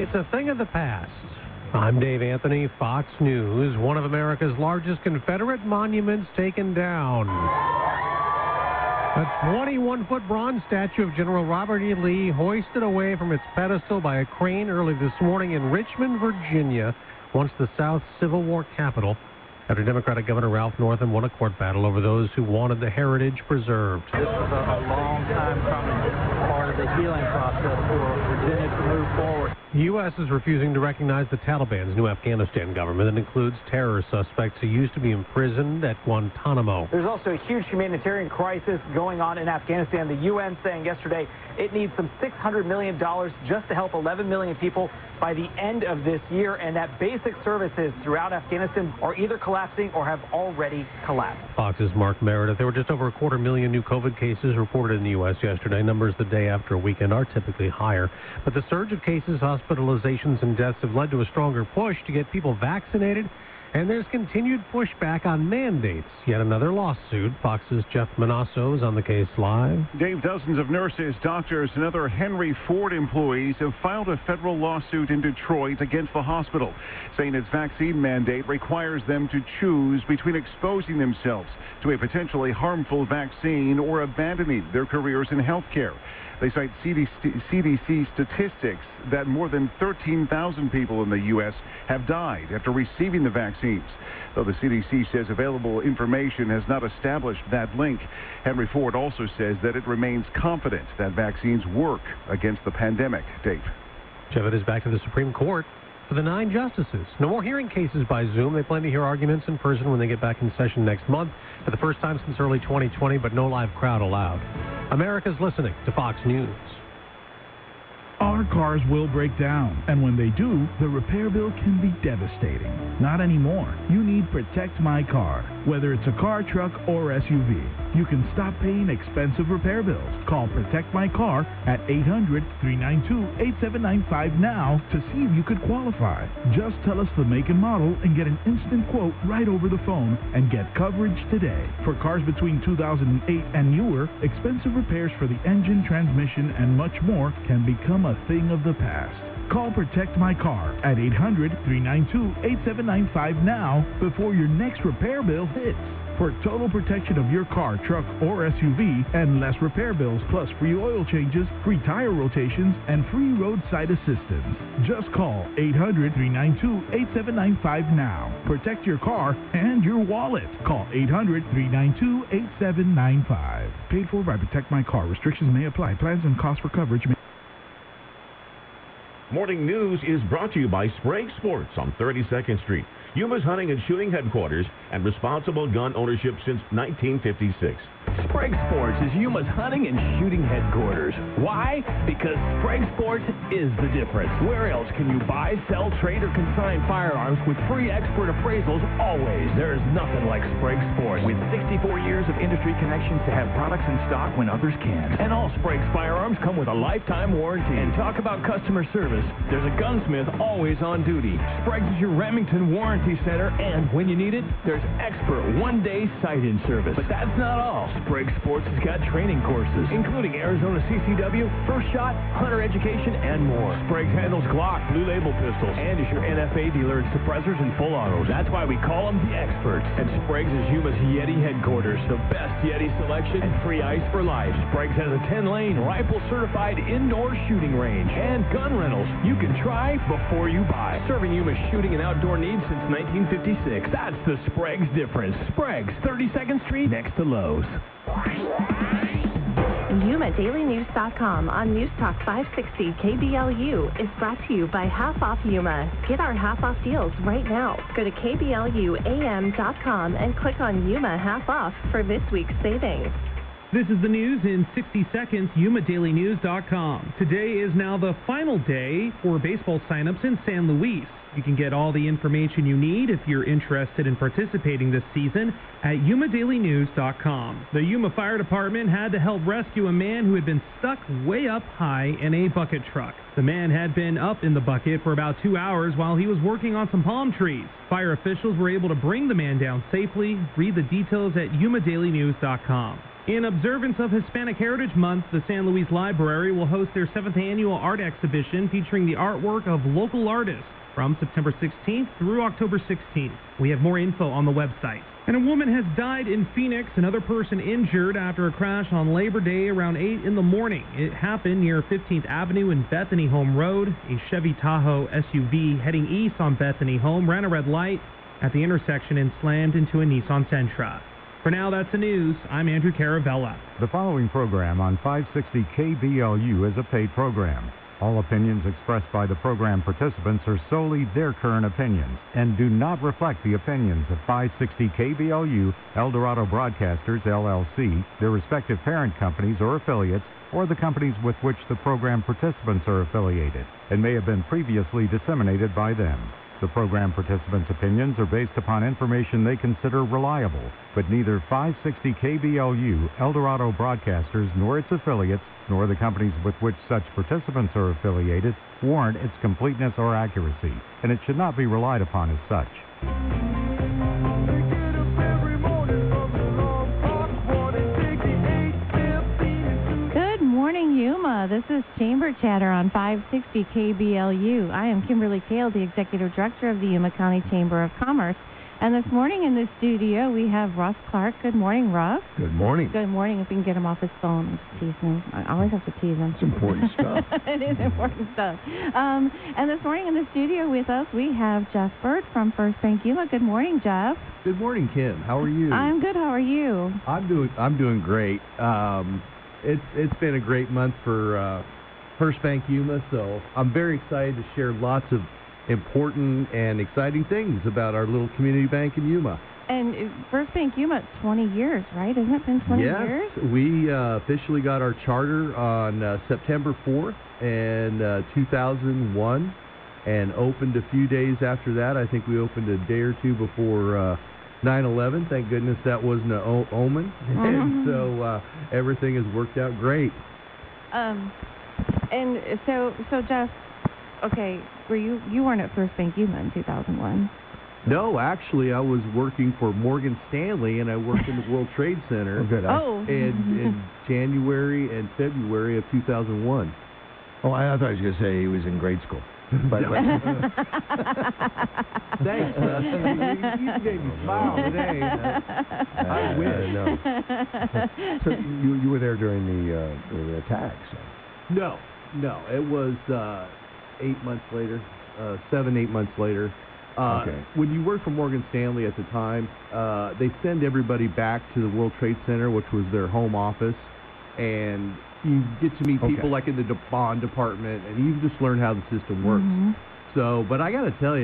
It's a thing of the past. I'm Dave Anthony, Fox News. One of America's largest Confederate monuments taken down. A 21-foot bronze statue of General Robert E. Lee hoisted away from its pedestal by a crane early this morning in Richmond, Virginia, once the South's Civil War capital, after Democratic Governor Ralph Northam won a court battle over those who wanted the heritage preserved. This was a long time coming, part of the healing process for Virginia to move forward. The U.S. is refusing to recognize the Taliban's new Afghanistan government that includes terror suspects who used to be imprisoned at Guantanamo. There's also a huge humanitarian crisis going on in Afghanistan. The UN saying yesterday it needs some $600 million just to help 11 million people by the end of this year, and that basic services throughout Afghanistan are either collapsing or have already collapsed. Fox's Mark Meredith. There were just over 250,000 new COVID cases reported in the U.S. yesterday. Numbers the day after a weekend are typically higher. But the surge of cases, hospitalizations, and deaths have led to a stronger push to get people vaccinated. And there's continued pushback on mandates. Yet another lawsuit. Fox's Jeff Manasso is on the case live. Dave, dozens of nurses, doctors, and other Henry Ford employees have filed a federal lawsuit in Detroit against the hospital, saying its vaccine mandate requires them to choose between exposing themselves to a potentially harmful vaccine or abandoning their careers in healthcare. They cite CDC statistics that more than 13,000 people in the U.S. have died after receiving the vaccines. Though the CDC says available information has not established that link, Henry Ford also says that it remains confident that vaccines work against the pandemic. Dave. Jeff, is back to the Supreme Court for the 9 justices. No more hearing cases by Zoom. They plan to hear arguments in person when they get back in session next month for the first time since early 2020, but no live crowd allowed. America's listening to Fox News. Our cars will break down, and when they do, the repair bill can be devastating. Not anymore. You need Protect My Car. Whether it's a car, truck, or SUV, you can stop paying expensive repair bills. Call Protect My Car at 800-392-8795 now to see if you could qualify. Just tell us the make and model and get an instant quote right over the phone and get coverage today. For cars between 2008 and newer, expensive repairs for the engine, transmission, and much more can become a thing of the past. Call Protect My Car at 800-392-8795 now before your next repair bill hits. For total protection of your car, truck, or SUV and less repair bills, plus free oil changes, free tire rotations, and free roadside assistance. Just call 800-392-8795 now. Protect your car and your wallet. Call 800-392-8795. Paid for by Protect My Car. Restrictions may apply. Plans and costs for coverage may... Morning News is brought to you by Sprague Sports on 32nd Street, Yuma's hunting and shooting headquarters, and responsible gun ownership since 1956. Sprague Sports is Yuma's hunting and shooting headquarters. Why? Because Sprague Sports is the difference. Where else can you buy, sell, trade, or consign firearms with free expert appraisals always? There is nothing like Sprague Sports. With 64 years of industry connections to have products in stock when others can't. And all Sprague's firearms come with a lifetime warranty. And talk about customer service. There's a gunsmith always on duty. Sprague's is your Remington Warranty Center, and when you need it, there's expert one-day sight-in service. But that's not all. Sprague Sports has got training courses, including Arizona CCW, First Shot, Hunter Education, and more. Sprague handles Glock, Blue Label pistols, and is your NFA dealer in suppressors and full autos. That's why we call them the experts. And Sprague's is Yuma's Yeti headquarters, the best Yeti selection and free ice for life. Sprague's has a 10-lane, rifle-certified indoor shooting range and gun rentals. You can try before you buy. Serving Yuma's shooting and outdoor needs since 1956. That's the Sprague's difference. Sprague's, 32nd Street, next to Lowe's. YumaDailyNews.com on News Talk 560 KBLU is brought to you by Half Off Yuma. Get our half off deals right now. Go to KBLUAM.com and click on Yuma Half Off for this week's savings. This is the news in 60 seconds, YumaDailyNews.com. Today is now the final day for baseball signups in San Luis. You can get all the information you need if you're interested in participating this season at YumaDailyNews.com. The Yuma Fire Department had to help rescue a man who had been stuck way up high in a bucket truck. The man had been up in the bucket for about 2 hours while he was working on some palm trees. Fire officials were able to bring the man down safely. Read the details at YumaDailyNews.com. In observance of Hispanic Heritage Month, the San Luis Library will host their 7th annual art exhibition featuring the artwork of local artists from September 16th through October 16th. We have more info on the website. And a woman has died in Phoenix, another person injured after a crash on Labor Day around 8 in the morning. It happened near 15th Avenue and Bethany Home Road. A Chevy Tahoe SUV heading east on Bethany Home ran a red light at the intersection and slammed into a Nissan Sentra. For now, that's the news. I'm Andrew Caravella. The following program on 560 KBLU is a paid program. All opinions expressed by the program participants are solely their current opinions and do not reflect the opinions of 560 KBLU, El Dorado Broadcasters, LLC, their respective parent companies or affiliates, or the companies with which the program participants are affiliated, and may have been previously disseminated by them. The program participants' opinions are based upon information they consider reliable, but neither 560 KBLU, El Dorado Broadcasters, nor its affiliates, nor the companies with which such participants are affiliated, warrant its completeness or accuracy, and it should not be relied upon as such. Good morning, Yuma. This is Chamber Chatter on 560 KBLU. I am Kimberly Kale, the Executive Director of the Yuma County Chamber of Commerce. And this morning in the studio, we have Russ Clark. Good morning, Russ. Good morning. Good morning. If we can get him off his phone, I'm just teasing him. I always have to tease him. It's important stuff. It is important stuff. And this morning in the studio with us, we have Jeff Burt from First Bank Yuma. Good morning, Jeff. Good morning, Kim. How are you? I'm good. How are you? I'm doing great. It's been a great month for First Bank Yuma, so I'm very excited to share lots of important and exciting things about our little community bank in Yuma. And First Bank Yuma, 20 years, right? Hasn't it been 20 years? Yes, we officially got our charter on September 4th in 2001 and opened a few days after that. I think we opened a day or two before 9/11. Thank goodness that wasn't an omen. Mm-hmm. And so everything has worked out great. And so Jeff, okay, you weren't at First Bank Yuma in 2001? No, actually, I was working for Morgan Stanley, and I worked in the World Trade Center in January and February of 2001. Oh, I thought you were going to say he was in grade school. But thanks. You made me smile today. I wish. No. So you were there during the attacks? No. It was 8 months later, 7-8 months later. Okay. When you work for Morgan Stanley at the time, they send everybody back to the World Trade Center, which was their home office, and you get to meet people like in the bond department, and you just learn how the system works. Mm-hmm. So, but I got to tell you,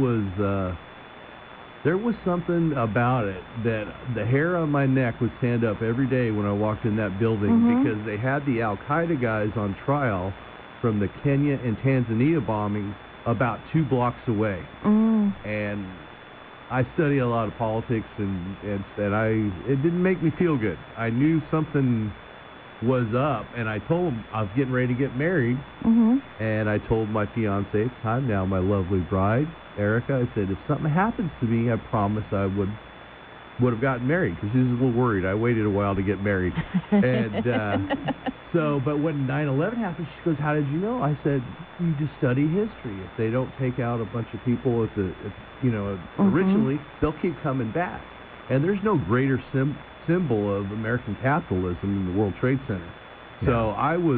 there was something about it that the hair on my neck would stand up every day when I walked in that building because they had the Al-Qaeda guys on trial from the Kenya and Tanzania bombings about 2 blocks away. And I study a lot of politics, and it didn't make me feel good. I knew something was up, and I told him I was getting ready to get married, and I told my fiance at the time, now my lovely bride, Erica, I said, if something happens to me, I promise I would have gotten married, because she was a little worried. I waited a while to get married. And but when 9/11 happened, she goes, how did you know? I said, you just study history. If they don't take out a bunch of people originally, they'll keep coming back. And there's no greater symbol of American capitalism in the World Trade Center. Yeah. So I was,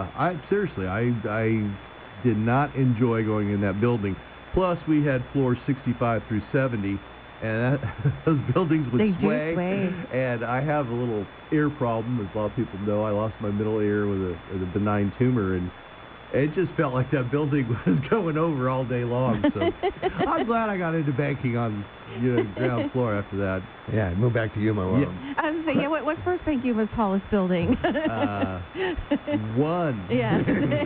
I did not enjoy going in that building. Plus, we had floors 65 through 70, and those buildings would sway. And I have a little ear problem, as a lot of people know. I lost my middle ear with a benign tumor, and it just felt like that building was going over all day long. So I'm glad I got into banking on ground floor after that. Yeah, moved back to Yuma. Well, I was saying, what's First Bank Yuma's tallest building? 1. Yeah.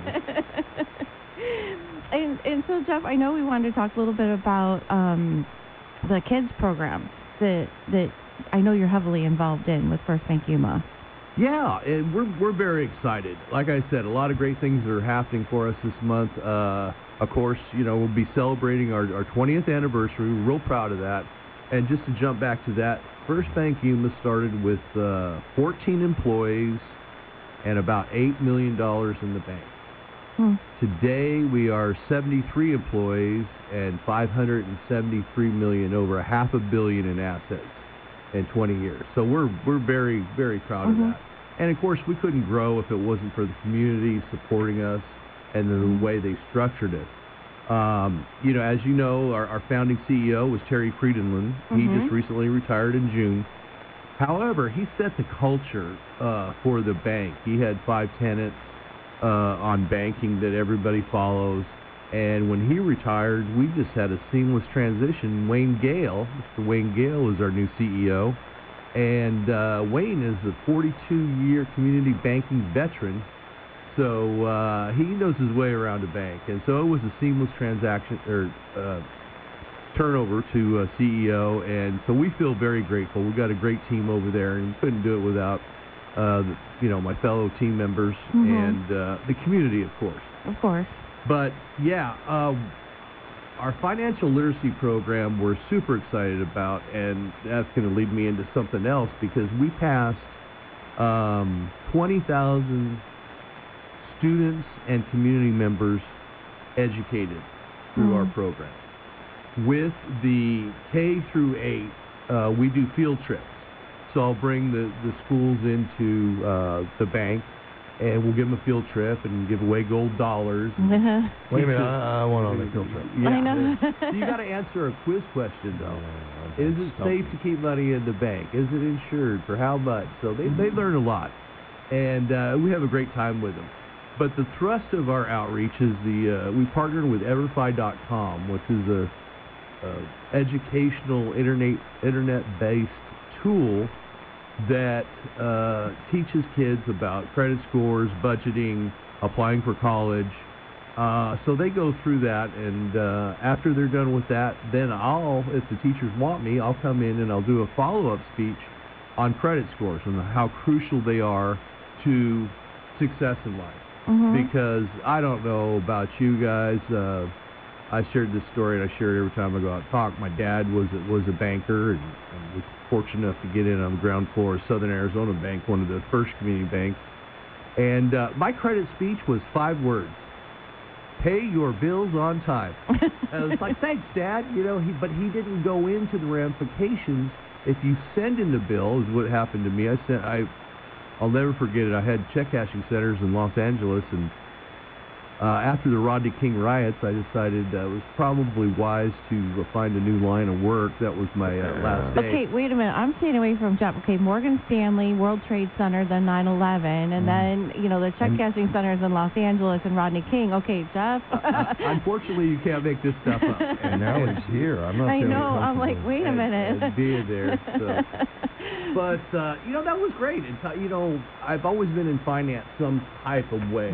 And so, Jeff, I know we wanted to talk a little bit about the kids program that I know you're heavily involved in with First Bank Yuma. Yeah, and we're very excited. Like I said, a lot of great things are happening for us this month. Of course, we'll be celebrating our 20th anniversary. We're real proud of that. And just to jump back to that, First Bank Yuma started with 14 employees and about $8 million in the bank. Today we are 73 employees and $573 million, over $500 million in assets in 20 years. So we're very, very proud of that. And of course, we couldn't grow if it wasn't for the community supporting us and the way they structured it. You know, as you know, our founding CEO was Terry Friedenlund. He just recently retired in June. However, he set the culture for the bank. He had 5 tenets on banking that everybody follows. And when he retired, we just had a seamless transition. Wayne Gale, Mr. Wayne Gale, is our new CEO. And Wayne is a 42-year community banking veteran. So he knows his way around a bank. And so it was a seamless transaction or turnover to CEO. And so we feel very grateful. We've got a great team over there, and we couldn't do it without my fellow team members and the community, of course. Of course. But, yeah, our financial literacy program we're super excited about, and that's going to lead me into something else, because we passed 20,000 students and community members educated through our program. With the K through 8, we do field trips. So I'll bring the schools into the bank, and we'll give them a field trip and give away gold dollars. Wait a minute, I want on the field trip. Yeah. I know. So you got to answer a quiz question, though. Is it safe to keep money in the bank? Is it insured? For how much? So they learn a lot, and we have a great time with them. But the thrust of our outreach is we partnered with Everfi.com, which is a educational internet-based tool that teaches kids about credit scores, budgeting, applying for college. So they go through that, and after they're done with that, then if the teachers want me, I'll come in and I'll do a follow-up speech on credit scores and how crucial they are to success in life. Because I don't know about you guys. I shared this story, and I share it every time I go out and talk. My dad was a banker and was fortunate enough to get in on the ground floor of Southern Arizona Bank, one of the first community banks. And my credit speech was 5 words: pay your bills on time. And I was like, thanks, Dad. But he didn't go into the ramifications. If you send in the bill, is what happened to me. I'll never forget it. I had check cashing centers in Los Angeles, and after the Rodney King riots, I decided it was probably wise to find a new line of work. That was my last day. Okay, wait a minute. I'm staying away from Morgan Stanley, World Trade Center, then 9/11, and then, the check cashing centers in Los Angeles and Rodney King. Okay, Jeff. Unfortunately, you can't make this stuff up. And now he's here. I know. I'm like, wait a minute. And being there. So. But, that was great. I've always been in finance some type of way.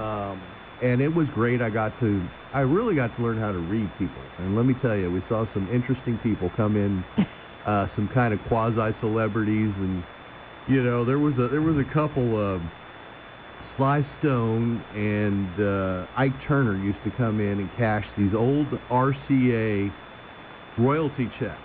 And it was great. I really got to learn how to read people. And let me tell you, we saw some interesting people come in, some kind of quasi-celebrities. And, there was a couple, Sly Stone and Ike Turner used to come in and cash these old RCA royalty checks.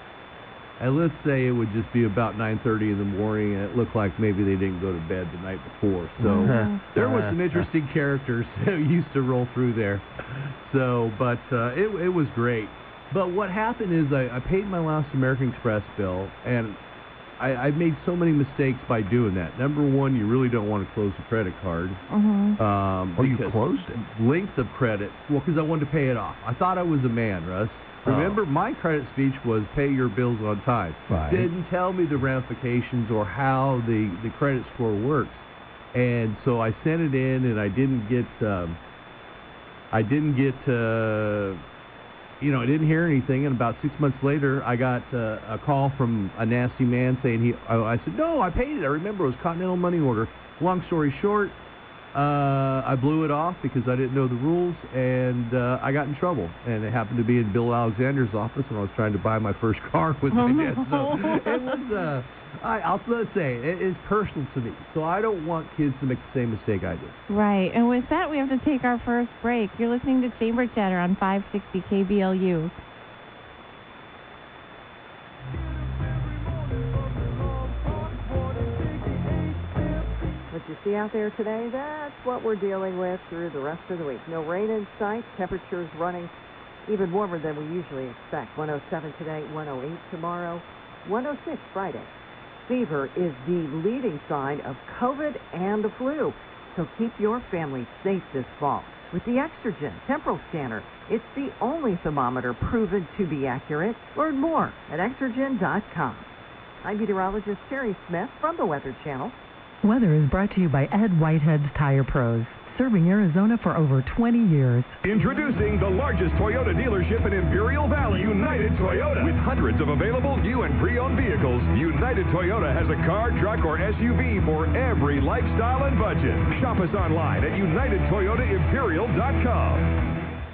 And let's say it would just be about 9:30 in the morning, and it looked like maybe they didn't go to bed the night before. So there were some interesting characters who used to roll through there. So, but it was great. But what happened is I paid my last American Express bill, and I made so many mistakes by doing that. Number one, you really don't want to close a credit card. You closed it? Length of credit. Well, because I wanted to pay it off. I thought I was a man, Russ. Remember, my credit speech was pay your bills on time. Right. Didn't tell me the ramifications or how the credit score works. And so I sent it in, and I didn't didn't hear anything. And about 6 months later, I got a call from a nasty man saying I said, no, I paid it. I remember it was Continental Money Order. Long story short, I blew it off because I didn't know the rules, and I got in trouble. And it happened to be in Bill Alexander's office when I was trying to buy my first car with my dad. So it was, I'll say, it is personal to me. So I don't want kids to make the same mistake I did. Right. And with that, we have to take our first break. You're listening to Chamber Chatter on 560 KBLU. misty out there today. That's what we're dealing with through the rest of the week. No rain in sight. Temperatures running even warmer than we usually expect. 107 today, 108 tomorrow, 106 Friday. Fever is the leading sign of COVID and the flu. So keep your family safe this fall with the Exergen temporal scanner. It's the only thermometer proven to be accurate. Learn more at Exergen.com. I'm meteorologist Terry Smith from the Weather Channel. Weather is brought to you by Ed Whitehead's Tire Pros, serving Arizona for over 20 years. Introducing the largest Toyota dealership in Imperial Valley, United Toyota. With hundreds of available new and pre-owned vehicles, United Toyota has a car, truck, or SUV for every lifestyle and budget. Shop us online at UnitedToyotaImperial.com.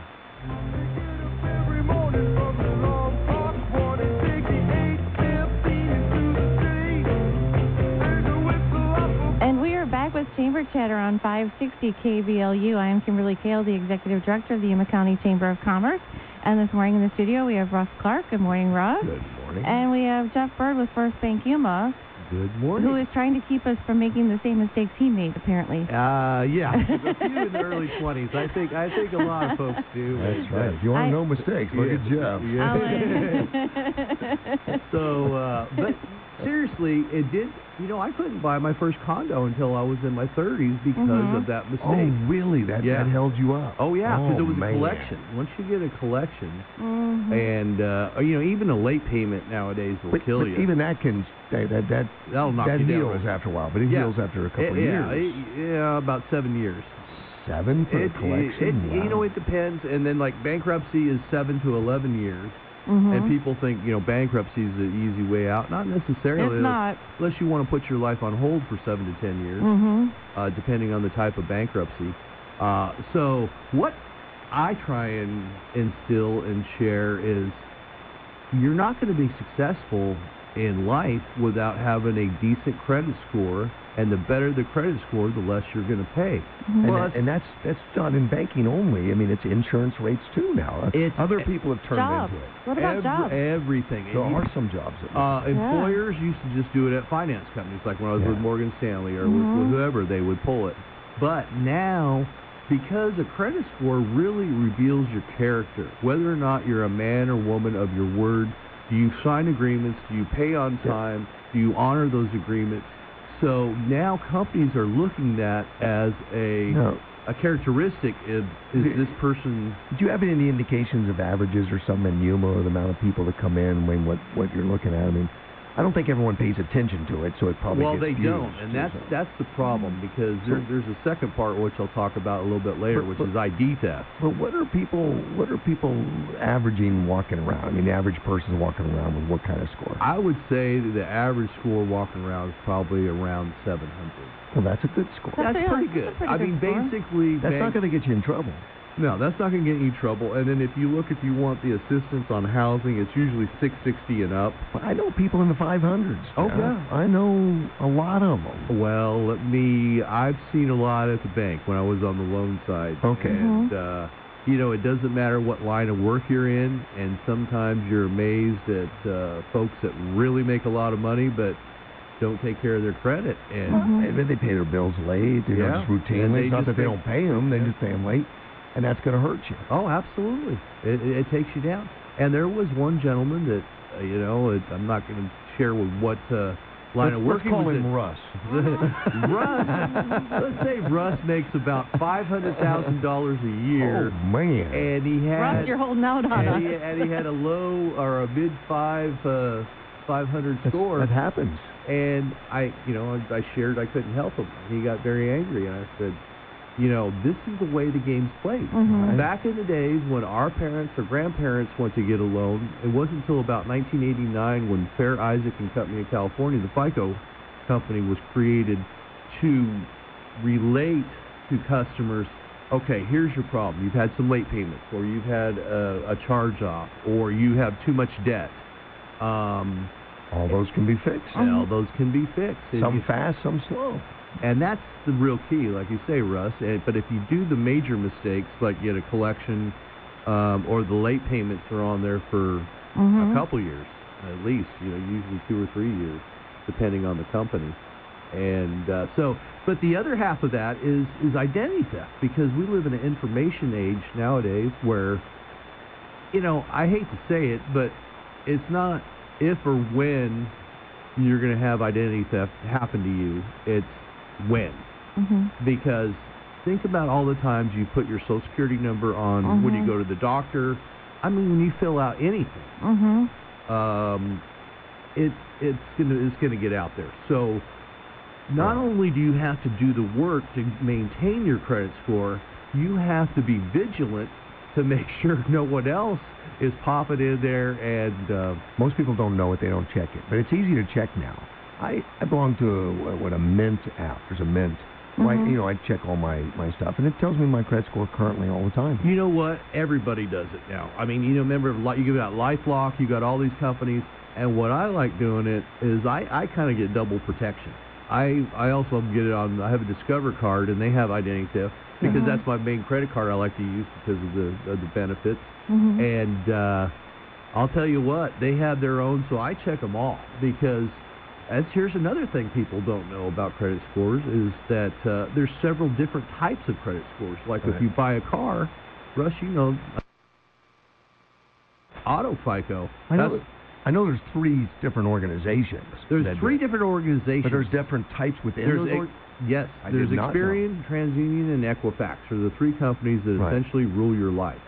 Every morning from the long park, 168, 15 into the street. There's a whistle up. And we are back with Chamber Chatter on 560 KBLU. I am Kimberly Kale, the Executive Director of the Yuma County Chamber of Commerce. And this morning in the studio, we have Russ Clark. Good morning, Russ. Good morning. And we have Jeff Bird with First Bank Yuma. Good morning. Who is trying to keep us from making the same mistakes he made, apparently. Yeah. There's a few in the early 20s. I think a lot of folks do. That's right. If you want to know mistakes, look at Jeff. So, but seriously, it did. I couldn't buy my first condo until I was in my 30s because of that mistake. Oh, really? That held you up? Oh, yeah, because it was man. a collection. Once you get a collection, and even a late payment nowadays will kill you. Even that can that'll knock that you down. heals after a while, but it heals after a couple of years. About 7 years. 7 for a collection? Wow. It depends. And then, like, bankruptcy is 7 to 11 years. Mm-hmm. And people think, bankruptcy is the easy way out. Not necessarily. It's not. Unless you want to put your life on hold for 7 to 10 years, depending on the type of bankruptcy. So what I try and instill and share is you're not going to be successful in life without having a decent credit score. And the better the credit score, the less you're going to pay. And that's not in banking only. I mean, it's insurance rates too now. Other people have turned jobs. into it. What about jobs? Everything. There are some jobs. Employers used to just do it at finance companies, like when I was with Morgan Stanley or with whoever, they would pull it. But now, because a credit score really reveals your character, whether or not you're a man or woman of your word, do you sign agreements, do you pay on time, do you honor those agreements? So now companies are looking at as a characteristic. Is this person? Do you have any indications of averages or something in Yuma, or the amount of people that come in, what you're looking at? I mean, I don't think everyone pays attention to it, so it probably gets don't, and that's the problem, because there's a second part which I'll talk about a little bit later, which is ID theft. But what are people averaging walking around? I mean, the average person walking around with what kind of score? I would say that the average score walking around is probably around 700. Well, that's a good score. That's pretty good. Basically, that's not going to get you in trouble. No, that's not going to get you in trouble. And then if you want the assistance on housing, it's usually $660 and up. I know people in the 500s. Oh, yeah. I know a lot of them. Well, I've seen a lot at the bank when I was on the loan side. Okay. And, it doesn't matter what line of work you're in, and sometimes you're amazed at folks that really make a lot of money, but don't take care of their credit. And they pay their bills late. Just routinely. It's not that they don't pay them, they just pay them late. And that's going to hurt you. Oh, absolutely. It takes you down. And there was one gentleman that, I'm not going to share with what line of work he was in. Let's call him Russ. Let's say Russ makes about $500,000 a year. Oh, man. And he had... Russ, you're holding out on us. And he had a low or a mid 500 score. That happens. And I shared I couldn't help him. He got very angry, and I said, this is the way the game's played. Back in the days when our parents or grandparents went to get a loan, it wasn't until about 1989 when Fair Isaac and Company of California, the FICO company, was created to relate to customers, okay, here's your problem. You've had some late payments, or you've had a charge-off, or you have too much debt. All those can be fixed. All those can be fixed. Some fast, some slow. And that's the real key, like you say, Russ. But if you do the major mistakes, like get a collection, or the late payments are on there for a couple years, at least, usually 2 or 3 years, depending on the company. And but the other half of that is identity theft, because we live in an information age nowadays where, I hate to say it, but it's not if or when you're going to have identity theft happen to you. It's when. Mm-hmm. Because think about all the times you put your Social Security number on when you go to the doctor. I mean, when you fill out anything, it's gonna get out there. So not only do you have to do the work to maintain your credit score, you have to be vigilant to make sure no one else is popping in there. And most people don't know it; they don't check it. But it's easy to check now. I belong to a Mint app. There's a Mint. I check all my stuff, and it tells me my credit score currently all the time. You know what? Everybody does it now. I mean, remember, you got LifeLock, you got all these companies, and what I like doing it is I kind of get double protection. I also get it on. I have a Discover card, and they have identity theft because that's my main credit card I like to use because of the benefits. And I'll tell you what, they have their own, so I check them all because. Here's another thing people don't know about credit scores is that there's several different types of credit scores. Like if you buy a car, Russ, Auto FICO. I know there's 3 different organizations. There's 3 different organizations. But there's different types within those Yes, there's Experian, TransUnion, and Equifax are the 3 companies that essentially rule your life.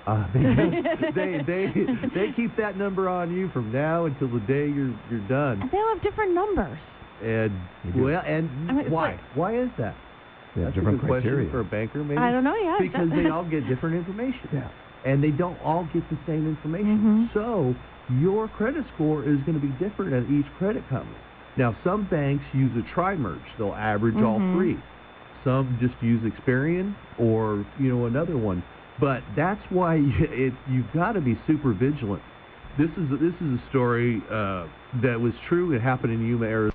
They keep that number on you from now until the day you're done. And they all have different numbers. And why? Why is that? They have That's different a good criteria question for a banker, maybe. I don't know yet. Because they all get different information. Yeah. And they don't all get the same information. So your credit score is going to be different at each credit company. Now, some banks use a tri-merge. They'll average all 3. Some just use Experian or another one. But that's why you've got to be super vigilant. This is a story that was true. It happened in Yuma, Arizona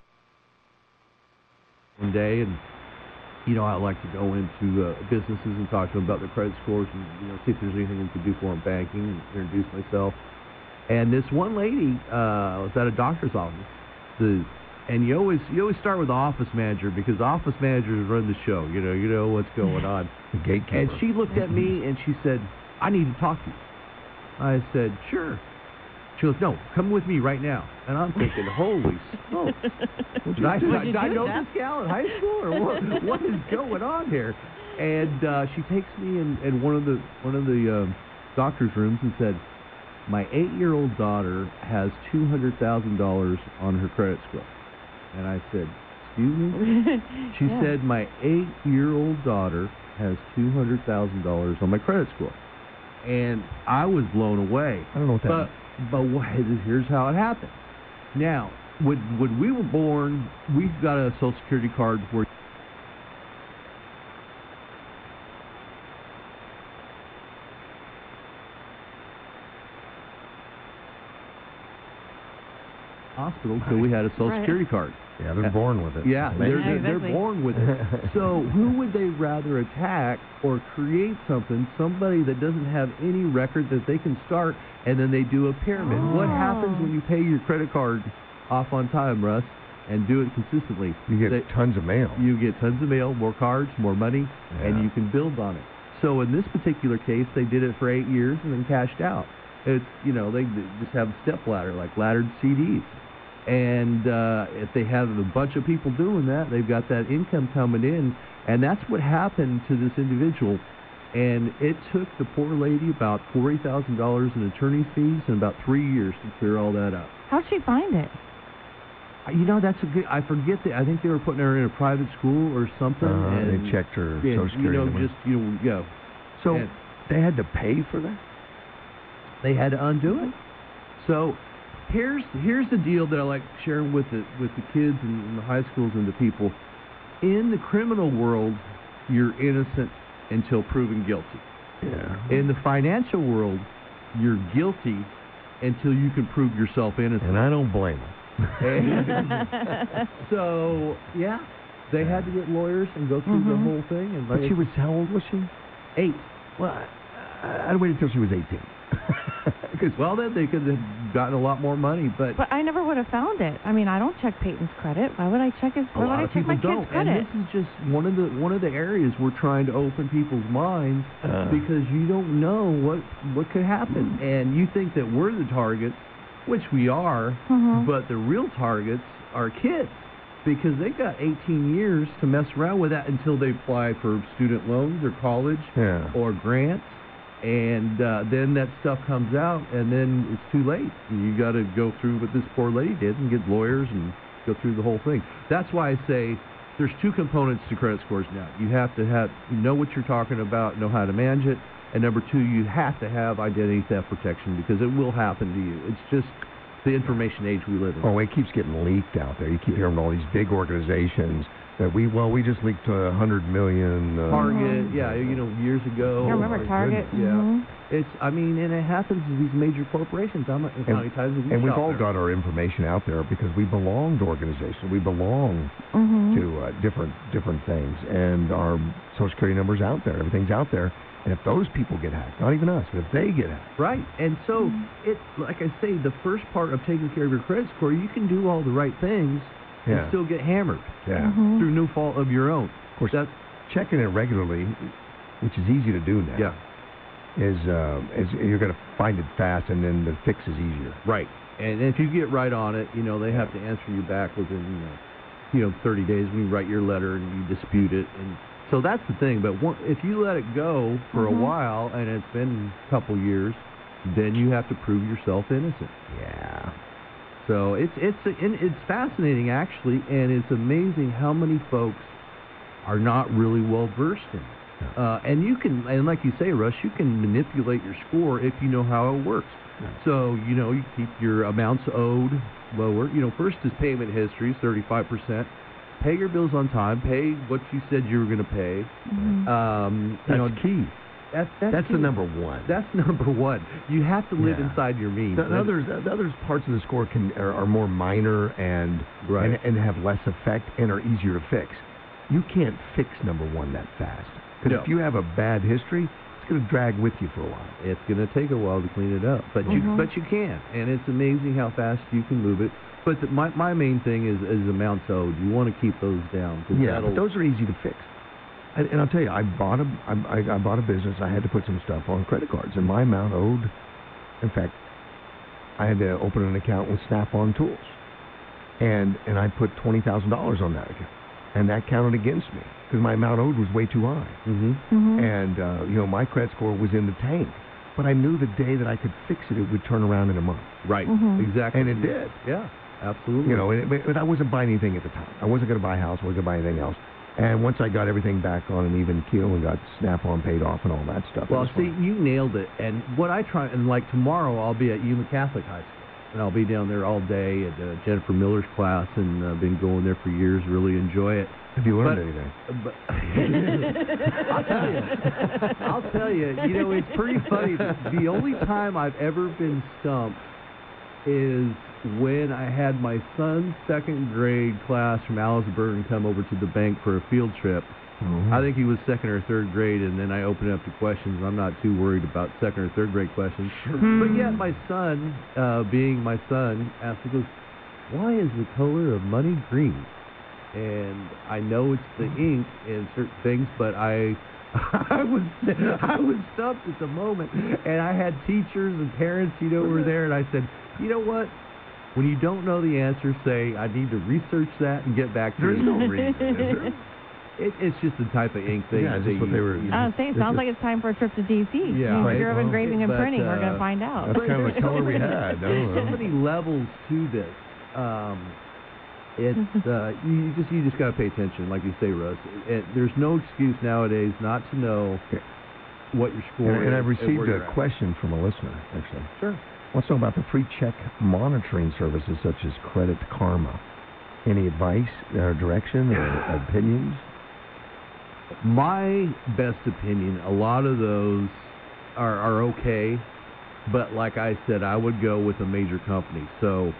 one day, and I like to go into businesses and talk to them about their credit scores and see if there's anything we could do for them banking. Introduce myself, and this one lady was at a doctor's office. And you always start with the office manager because the office managers run the show. You know what's going on. The gatekeeper. And she looked at me and she said, "I need to talk to you." I said, "Sure." She goes, "No, come with me right now." And I'm thinking, holy smoke. Did I know this gal in high school or what is going on here? And she takes me in one of the doctor's rooms and said, "My 8-year-old daughter has $200,000 on her credit score." And I said, "Excuse me?" She said, "My 8-year-old daughter has $200,000 on my credit score." And I was blown away. I don't know what that means. But here's how it happened. Now, when we were born, we got a Social Security card where hospital, so we had a Social Security card. Yeah, they're born with it. Yeah, they're born with it. So who would they rather attack or create somebody that doesn't have any record that they can start, and then they do a pyramid? What happens when you pay your credit card off on time, Russ, and do it consistently? You get tons of mail. You get tons of mail, more cards, more money, and you can build on it. So in this particular case, they did it for 8 years and then cashed out. It's, they just have a step ladder, like laddered CDs. And if they have a bunch of people doing that, they've got that income coming in. And that's what happened to this individual. And it took the poor lady about $40,000 in attorney's fees and about 3 years to clear all that up. How'd she find it? That's a good. I forget that. I think they were putting her in a private school or something. And they checked her Social Security. So they had to pay for that? They had to undo it. So here's the deal that I like sharing with the kids and the high schools and the people. In the criminal world, you're innocent until proven guilty. Yeah. In the financial world, you're guilty until you can prove yourself innocent. And I don't blame them. So, they had to get lawyers and go through the whole thing. And but how old was she? 8. Well, I waited until she was 18. Well, then they could have gotten a lot more money, but I never would have found it. I mean, I don't check Peyton's credit. Why would I check his? Why would I check my kid's credit? And this is just one of the areas we're trying to open people's minds because you don't know what could happen, and you think that we're the targets, which we are, but the real targets are kids because they've got 18 years to mess around with that until they apply for student loans or college or grants. And then that stuff comes out, and then it's too late. You got to go through what this poor lady did and get lawyers and go through the whole thing. That's why I say there's two components to credit scores now. You have to know what you're talking about, know how to manage it, and number two, you have to have identity theft protection because it will happen to you. It's just the information age we live in. Oh, it keeps getting leaked out there. You keep hearing all these big organizations that we just leaked 100 million. Target, years ago. I remember Target. And it happens to these major corporations. And we've all got our information out there because we belong to organizations. We belong to different things, and our Social Security number's out there. Everything's out there. And if those people get hacked, not even us, but if they get hacked. Right. And so, like I say, the first part of taking care of your credit score, you can do all the right things and still get hammered through no fault of your own. Of course, checking it regularly, which is easy to do now, is you're going to find it fast, and then the fix is easier. Right. And if you get right on it, they have to answer you back within 30 days when you write your letter and you dispute it. And so that's the thing. But if you let it go for a while and it's been a couple years, then you have to prove yourself innocent. Yeah. So it's fascinating actually, and it's amazing how many folks are not really well versed in it. And you can, and like you say, Russ, you can manipulate your score if you know how it works. So you keep your amounts owed lower. First is payment history, 35%. Pay your bills on time. Pay what you said you were going to pay. That's key. That's key. the number one. That's number one. You have to live inside your means. The other parts of the score are more minor and have less effect and are easier to fix. You can't fix number one that fast. Because if you have a bad history, it's going to drag with you for a while. It's going to take a while to clean it up, but you can, and it's amazing how fast you can move it. But my main thing is amounts owed. You want to keep those down. But those are easy to fix. And I'll tell you, I bought a business. I had to put some stuff on credit cards, and my amount owed. In fact, I had to open an account with Snap-on Tools, and I put $20,000 on that account, and that counted against me because my amount owed was way too high. And my credit score was in the tank. But I knew the day that I could fix it, it would turn around in a month. Right. Exactly. And it did. Yeah. Absolutely. But I wasn't buying anything at the time. I wasn't going to buy a house. I wasn't going to buy anything else. And once I got everything back on an even keel and got Snap-on paid off and all that stuff. Well, see, you nailed it. And what I try, and like tomorrow, I'll be at Yuma Catholic High School. And I'll be down there all day at Jennifer Miller's class, and I've been going there for years, really enjoy it. Have you learned anything? But I'll tell you, it's pretty funny. The only time I've ever been stumped is when I had my son's second grade class from Aliceburg come over to the bank for a field trip. I think he was second or third grade, and then I opened it up to questions. I'm not too worried about second or third grade questions. But yet my son, being my son, asked, he goes, why is the color of money green? And I know it's the ink and certain things, but I was stumped at the moment. And I had teachers and parents, were there, and I said, you know what? When you don't know the answer, say, I need to research that and get back to you. There's no reason, is there? It's just the type of ink they just what they were. It sounds like it's time for a trip to D.C. Yeah, Future of engraving and printing. We're going to find out. That's kind of the color we had. There's so many levels to this. You just got to pay attention, like you say, Russ. There's no excuse nowadays not to know what your score is. And I've received a question from a listener, actually. Sure. Wants to know about the free check monitoring services such as Credit Karma. Any advice, direction, or opinions? My best opinion, a lot of those are okay, but like I said, I would go with a major company. So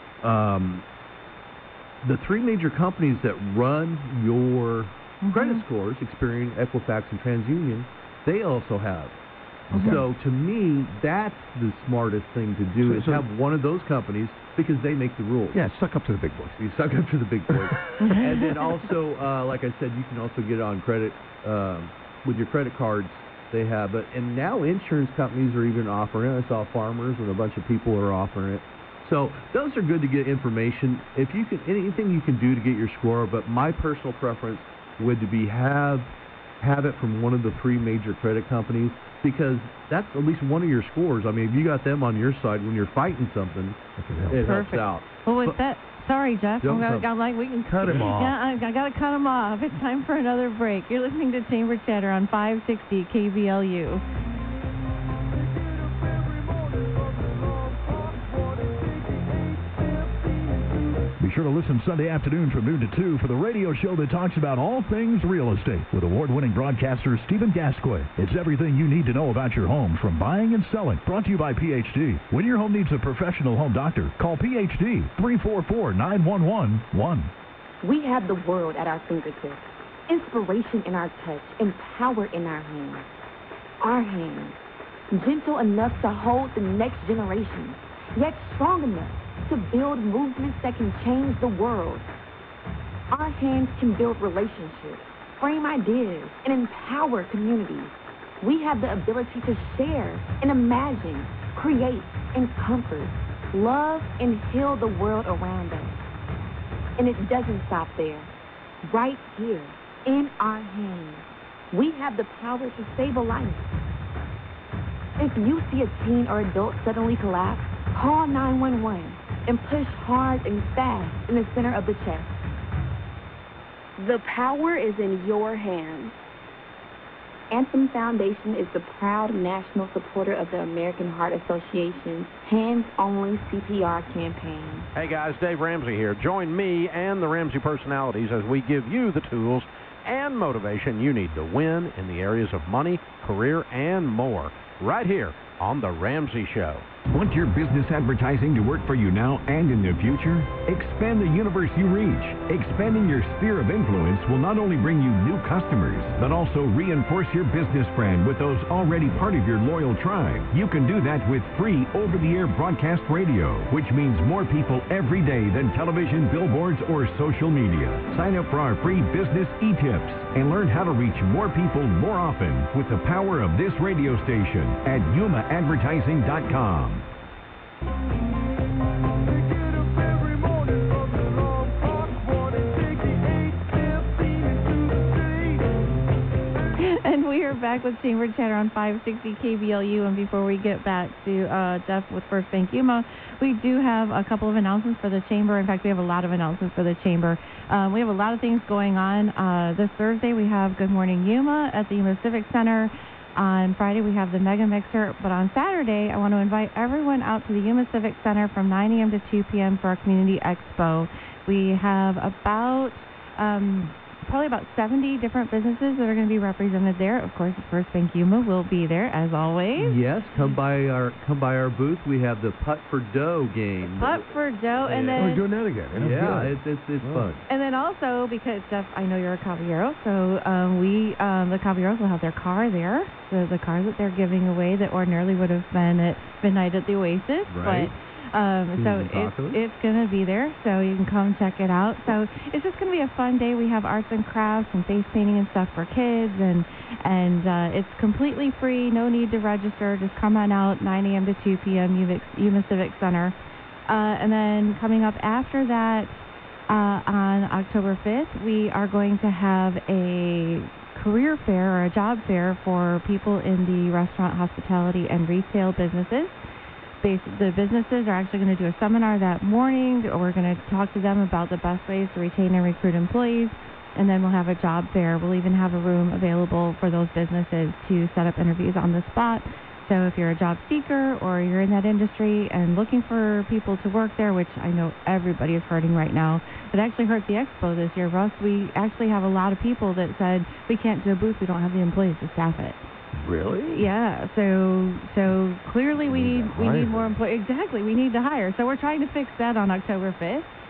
the three major companies that run your credit scores, Experian, Equifax, and TransUnion, they also have So to me, that's the smartest thing to do is have one of those companies because they make the rules. Yeah, suck up to the big boys. You suck up to the big boys. And then also, like I said, you can also get it on credit with your credit cards. They have it. And now insurance companies are even offering it. I saw Farmers and a bunch of people are offering it. So those are good to get information. If you can, anything you can do to get your score, but my personal preference would be have it from one of the 3 major credit companies because that's at least one of your scores. I mean, if you got them on your side when you're fighting something, it helps out. Well, with that, sorry, Jeff. Don't I'm like, we can cut him off. Yeah, I got to cut him off. It's time for another break. You're listening to Chamber Chatter on 560 KBLU. Be sure to listen Sunday afternoon from noon to 2 for the radio show that talks about all things real estate with award-winning broadcaster Stephen Gascoigne. It's everything you need to know about your home from buying and selling. Brought to you by PhD. When your home needs a professional home doctor, call PhD 344-911-1. We have the world at our fingertips, inspiration in our touch, and power in our hands. Our hands, gentle enough to hold the next generation, yet strong enough to build movements that can change the world. Our hands can build relationships, frame ideas, and empower communities. We have the ability to share and imagine, create and comfort, love and heal the world around us. And it doesn't stop there. Right here, in our hands, we have the power to save a life. If you see a teen or adult suddenly collapse, call 911 and push hard and fast in the center of the chest. The power is in your hands. Anthem Foundation is the proud national supporter of the American Heart Association's Hands Only CPR campaign. Hey guys, Dave Ramsey here. Join me and the Ramsey personalities as we give you the tools and motivation you need to win in the areas of money, career, and more. Right here on The Ramsey Show. Want your business advertising to work for you now and in the future? Expand the universe you reach. Expanding your sphere of influence will not only bring you new customers, but also reinforce your business brand with those already part of your loyal tribe. You can do that with free over-the-air broadcast radio, which means more people every day than television, billboards, or social media. Sign up for our free business e-tips and learn how to reach more people more often with the power of this radio station at yumaadvertising.com. And we are back with Chamber Chatter on 560 KBLU. And before we get back to Jeff with First Bank Yuma, we do have a couple of announcements for the Chamber. In fact, we have a lot of announcements for the Chamber. We have a lot of things going on. This Thursday, we have Good Morning Yuma at the Yuma Civic Center. On Friday, we have the Mega Mixer. But on Saturday, I want to invite everyone out to the Yuma Civic Center from 9 a.m. to 2 p.m. for our Community Expo. We have probably about 70 different businesses that are going to be represented there. Of course, First Bank Yuma will be there, as always. Yes, come by our booth. We have the Putt for Dough game. Putt for Dough, and then... we're doing that again. Yeah, it's fun. And then also, because, Jeff, I know you're a Caballero, so the Caballeros will have their car there. The car that they're giving away that ordinarily would have been at midnight at the Oasis. Right. But so it's going to be there, so you can come check it out. So it's just going to be a fun day. We have arts and crafts and face painting and stuff for kids, and it's completely free, no need to register. Just come on out, 9 a.m. to 2 p.m., Yuma Civic Center. And then coming up after that, on October 5th, we are going to have a career fair or a job fair for people in the restaurant, hospitality, and retail businesses. The businesses are actually going to do a seminar that morning, or we're going to talk to them about the best ways to retain and recruit employees, and then we'll have a job fair. We'll even have a room available for those businesses to set up interviews on the spot. So if you're a job seeker or you're in that industry and looking for people to work there, which I know everybody is hurting right now, it actually hurt the expo this year, Russ. We actually have a lot of people that said, we can't do a booth, we don't have the employees to staff it. Really? Yeah. So clearly we need more employees. Exactly. We need to hire. So we're trying to fix that on October 5th.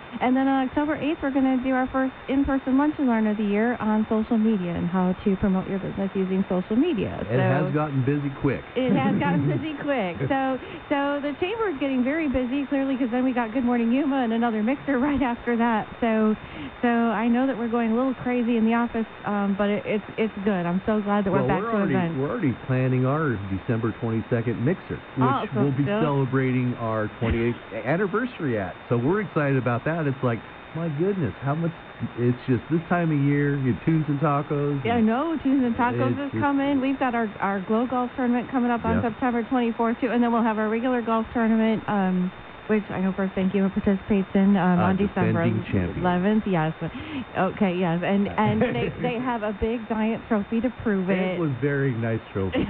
And then on October 8th, we're going to do our first in-person Lunch and Learn of the year on social media and how to promote your business using social media. It has gotten busy quick. It has gotten busy quick. So the chamber is getting very busy, clearly, because then we got Good Morning Yuma and another mixer right after that. So I know that we're going a little crazy in the office, but it's good. I'm so glad that we're back to events. We're already planning our December 22nd mixer, which we'll be celebrating our 28th anniversary at. So we're excited about that. It's like, my goodness, how much, it's just this time of year, your Tunes and Tacos. Yeah, I know, Tunes and Tacos is coming. We've got our Glow Golf tournament coming up on September 24th, too, and then we'll have our regular golf tournament, which I know First Bank Yuma participates in on December 11th. Yes. Okay, yes. And they have a big giant trophy to prove it. It was very nice trophy.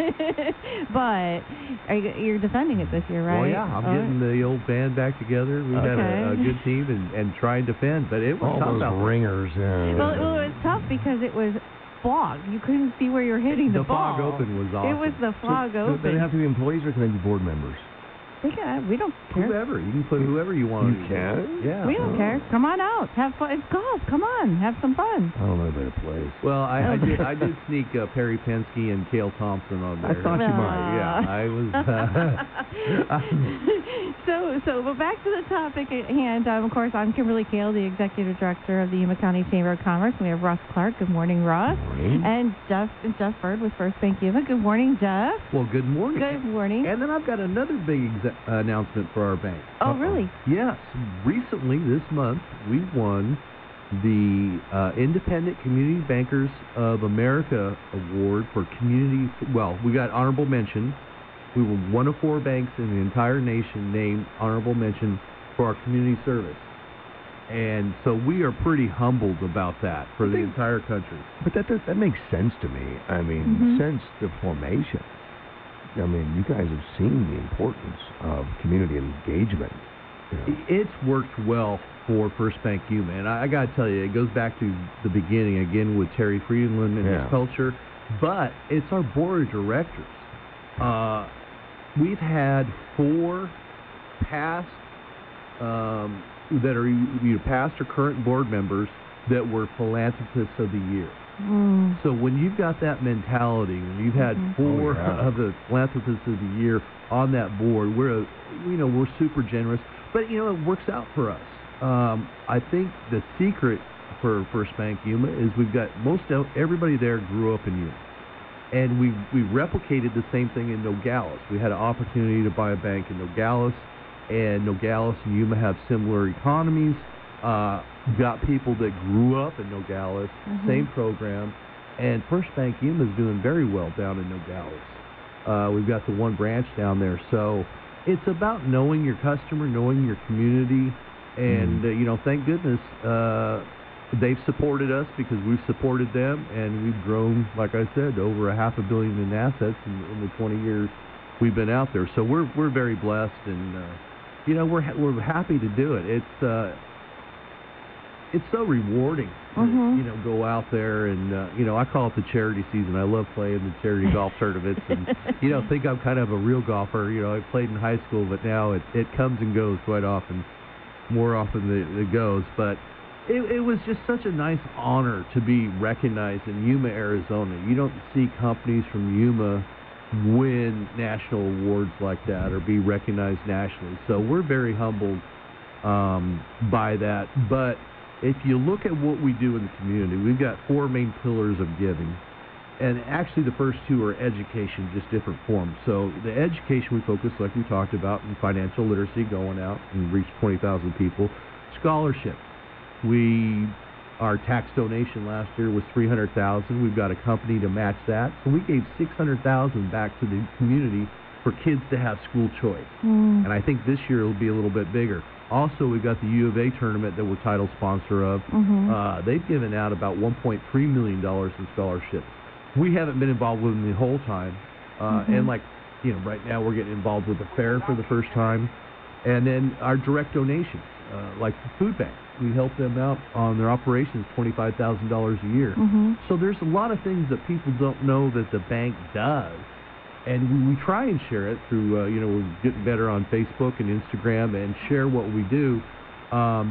But you're defending it this year, right? Well, yeah. I'm getting the old band back together. We had a good team and trying to defend, but it was all those ringers. Well, it was tough because it was fog. You couldn't see where you're hitting the ball. The fog open was awesome. It was the fog open. Do they have to be employees or can they be board members? We don't care. Whoever. You can put whoever you want. You can? Yeah. We don't care. Come on out. Have fun. It's golf. Come on. Have some fun. I don't know anybody that plays. Well, I did sneak Perry Penske and Cale Thompson on there. I thought you might. Yeah, I was. But back to the topic at hand. Of course, I'm Kimberly Cale, the Executive Director of the Yuma County Chamber of Commerce. We have Russ Clark. Good morning, Russ. Good morning. And Jeff Bird with First Bank Yuma. Good morning, Jeff. Well, good morning. Good morning. And then I've got another big announcement for our bank. Oh, really? Yes. Recently, this month, we won the Independent Community Bankers of America Award for community. Well, we got honorable mention. We were one of 4 banks in the entire nation named honorable mention for our community service. And so we are pretty humbled about that for the entire country. But that makes sense to me. I mean, since the formation. I mean, you guys have seen the importance of community engagement. You know. It's worked well for First Bank Yuma, and I got to tell you, it goes back to the beginning, again, with Terry Friedland and his culture, but it's our board of directors. We've had 4 past, that are either past or current board members that were philanthropists of the year. So when you've got that mentality, when you've had 4 of the philanthropists of the year on that board, we're super generous. But it works out for us. I think the secret for First Bank Yuma is we've got everybody there grew up in Yuma, and we replicated the same thing in Nogales. We had an opportunity to buy a bank in Nogales, and Nogales and Yuma have similar economies. Got people that grew up in Nogales, same program, and First Bank Yuma is doing very well down in Nogales. We've got the 1 branch down there, so it's about knowing your customer, knowing your community, and thank goodness they've supported us because we've supported them, and we've grown, like I said, over $500 million in assets in the 20 years we've been out there. So we're very blessed, and we're happy to do it. It's so rewarding to, go out there and, I call it the charity season. I love playing the charity golf tournaments and, think I'm kind of a real golfer. I played in high school, but now it comes and goes quite often, more often than it goes. But it was just such a nice honor to be recognized in Yuma, Arizona. You don't see companies from Yuma win national awards like that or be recognized nationally. So we're very humbled by that. But if you look at what we do in the community, we've got 4 main pillars of giving. And actually the first 2 are education, just different forms. So the education we focus, like we talked about, in financial literacy, going out and reach 20,000 people. Scholarship. Our tax donation last year was $300,000. We've got a company to match that. So we gave $600,000 back to the community for kids to have school choice. And I think this year it'll be a little bit bigger. Also, we've got the U of A tournament that we're title sponsor of. They've given out about $1.3 million in scholarships. We haven't been involved with them the whole time. And right now we're getting involved with the fair for the first time. And then our direct donations, like the food bank. We help them out on their operations, $25,000 a year. So there's a lot of things that people don't know that the bank does. And we try and share it through, we're getting better on Facebook and Instagram and share what we do.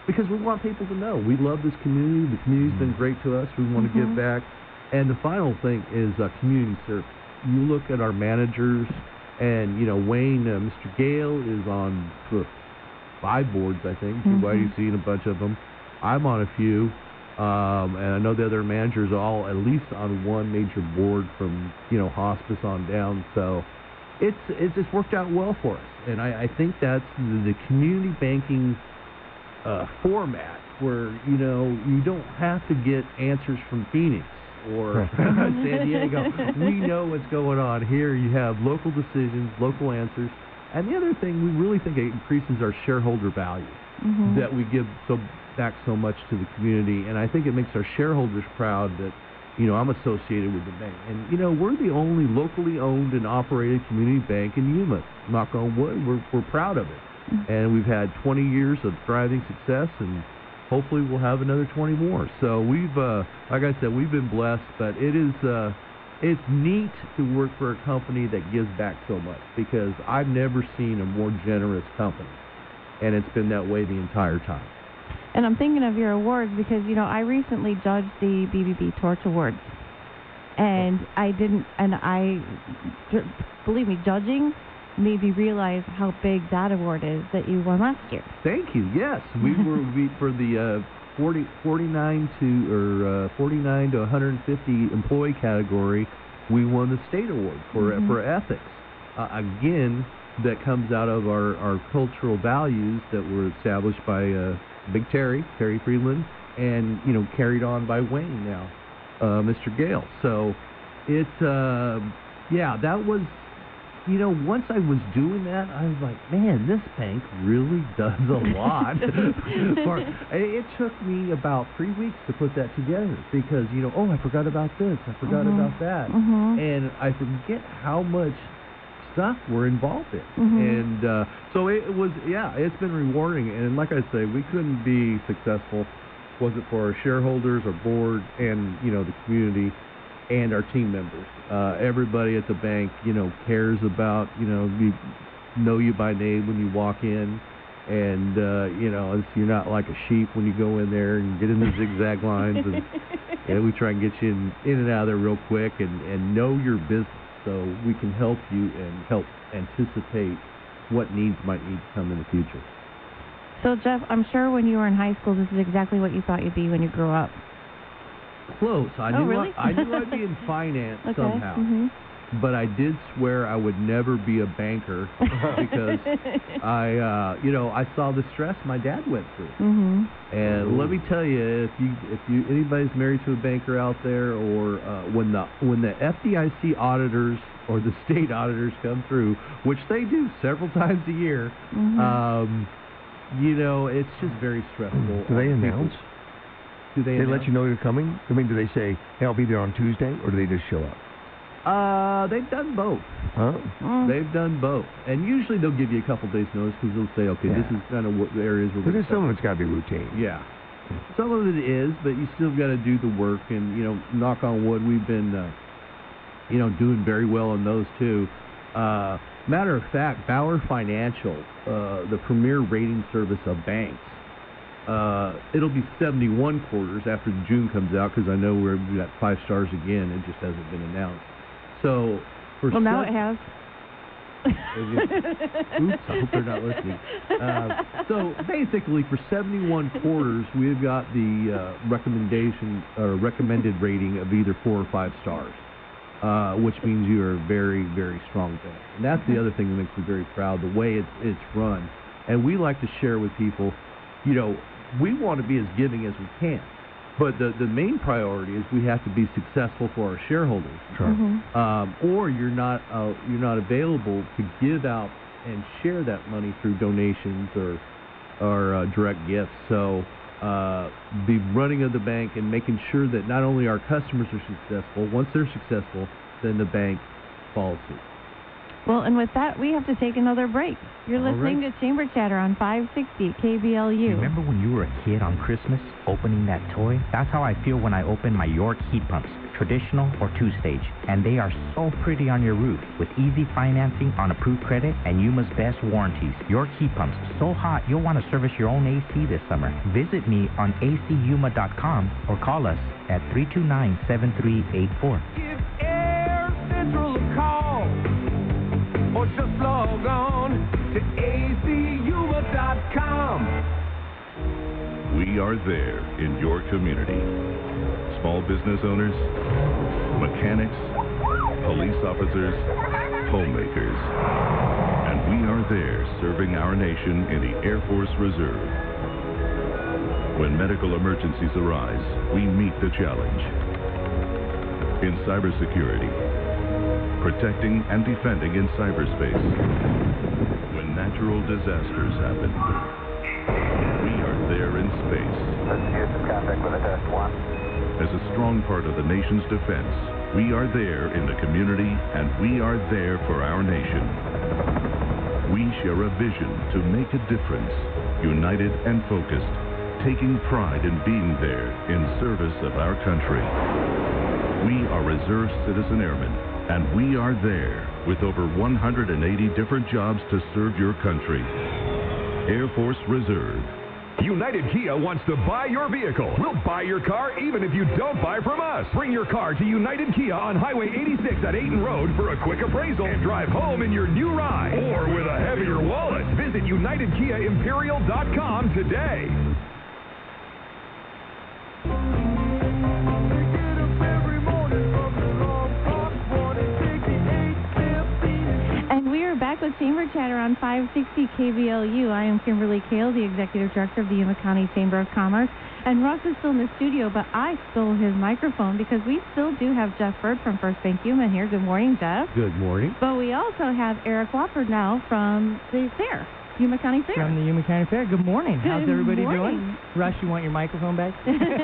because we want people to know we love this community. The community's been great to us. We want to give back. And the final thing is community service. You look at our managers, and Wayne, Mr. Gale is on 5 boards, I think. You've seen a bunch of them. I'm on a few, and I know the other managers are all at least on one major board from hospice on down. So it's just worked out well for us, and I think that's the community banking format where you don't have to get answers from Phoenix or San Diego. We know what's going on here. You have local decisions, local answers, and the other thing, we really think it increases our shareholder value that we give back so much to the community, and I think it makes our shareholders proud that I'm associated with the bank. And we're the only locally owned and operated community bank in Yuma. Knock on wood, we're proud of it. And we've had 20 years of thriving success, and hopefully we'll have another 20 more. So we've, like I said, we've been blessed, but it's neat to work for a company that gives back so much, because I've never seen a more generous company, and it's been that way the entire time. And I'm thinking of your awards because, I recently judged the BBB Torch Awards, and believe me, judging made me realize how big that award is that you won last year. Thank you. Yes, we for the 49 to 150 employee category. We won the state award for ethics. Again, that comes out of our cultural values that were established by Big Terry Friedland, and carried on by Wayne now, Mr. Gale. So that was. Once I was doing that, I was like, man, this bank really does a lot. It took me about 3 weeks to put that together because, I forgot about this, I forgot about that. And I forget how much stuff we're involved in. And so it was, it's been rewarding. And like I say, we couldn't be successful, was it for our shareholders, our board, and, the community, and our team members. Everybody at the bank, cares about, we know you by name when you walk in, and, you're not like a sheep when you go in there and get in the zigzag lines, and we try and get you in and out of there real quick, and know your business so we can help you and help anticipate what needs might need to come in the future. So, Jeff, I'm sure when you were in high school, this is exactly what you thought you'd be when you grew up. Close. I knew really? I knew I'd be in finance somehow. but I did swear I would never be a banker because I saw the stress my dad went through. Mm-hmm. And let me tell you, if anybody's married to a banker out there, or when the FDIC auditors or the state auditors come through, which they do several times a year, it's just very stressful. Do they announce? Do they let you know you're coming? I mean, do they say, hey, I'll be there on Tuesday, or do they just show up? They've done both. Huh? They've done both. And usually they'll give you a couple days notice because they'll say, okay, this is kind of what the areas we're going to. Because some of it's got to be routine. Yeah. Some of it is, but you still got to do the work. And, knock on wood, we've been, doing very well on those too. Matter of fact, Bauer Financial, the premier rating service of banks, it'll be 71 quarters after June comes out because I know we've got 5 stars again. It just hasn't been announced. So, now it has. Oops, I hope they're not listening. So basically, for 71 quarters, we've got the recommended rating of either 4 or 5 stars, which means you are a very, very strong bank. And that's the other thing that makes me very proud, the way it's run. And we like to share with people, we want to be as giving as we can. But the main priority is we have to be successful for our shareholders. Sure. Or you're not available to give out and share that money through donations or direct gifts. So the running of the bank and making sure that not only our customers are successful, once they're successful, then the bank follows suit. Well, and with that, we have to take another break. You're listening to Chamber Chatter on 560 KBLU. Remember when you were a kid on Christmas, opening that toy? That's how I feel when I open my York heat pumps. traditional or two-stage, and they are so pretty on your roof with easy financing on approved credit and Yuma's best warranties. Your heat pump's so hot you'll want to service your own AC this summer. Visit me on acyuma.com or call us at 329-7384. Give Air Central a call or just log on to acyuma.com. We are there in your community. Small business owners, mechanics, police officers, homemakers. And we are there serving our nation in the Air Force Reserve. When medical emergencies arise, we meet the challenge. In cybersecurity, protecting and defending in cyberspace. When natural disasters happen, we are there in space. Contact with a test 1. As a strong part of the nation's defense, we are there in the community and we are there for our nation. We share a vision to make a difference, united and focused, taking pride in being there in service of our country. We are Reserve Citizen Airmen, and we are there with over 180 different jobs to serve your country. Air Force Reserve. United Kia wants to buy your vehicle. We'll buy your car even if you don't buy from us. Bring your car to United Kia on Highway 86 at Ayton Road for a quick appraisal and drive home in your new ride. Or with a heavier wallet. Visit UnitedKiaImperial.com today. And we are back with Chamber Chatter on 560 KBLU. I am Kimberly Kale, the Executive Director of the Yuma County Chamber of Commerce. And Russ is still in the studio, but I stole his microphone because we still do have Jeff Bird from First Bank Yuma here. Good morning, Jeff. Good morning. But we also have Eric Wofford now from the fair. Yuma County Fair. From the Yuma County Fair. Good morning. Good How's everybody morning. doing? Rush, you want your microphone back?